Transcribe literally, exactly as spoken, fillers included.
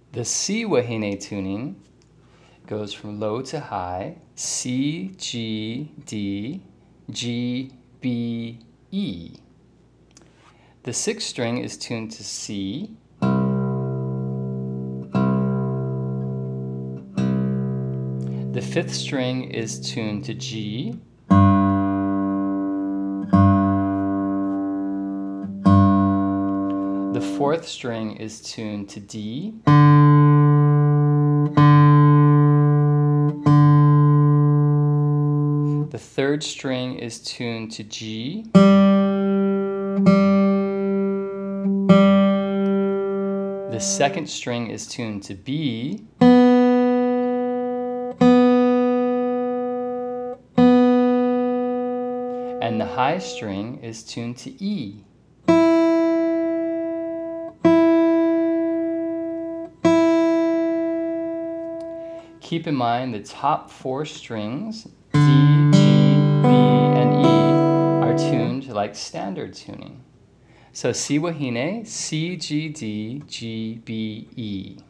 The C wahine tuning goes from low to high, C, G, D, G, B, E. The sixth string is tuned to C, the fifth string is tuned to G, the fourth string is tuned to D, the third string is tuned to G, the second string is tuned to B, and the high string is tuned to E. Keep in mind the top four strings, D, G, B, and E, are tuned like standard tuning. So C wahine, C, G, D, G, B, E.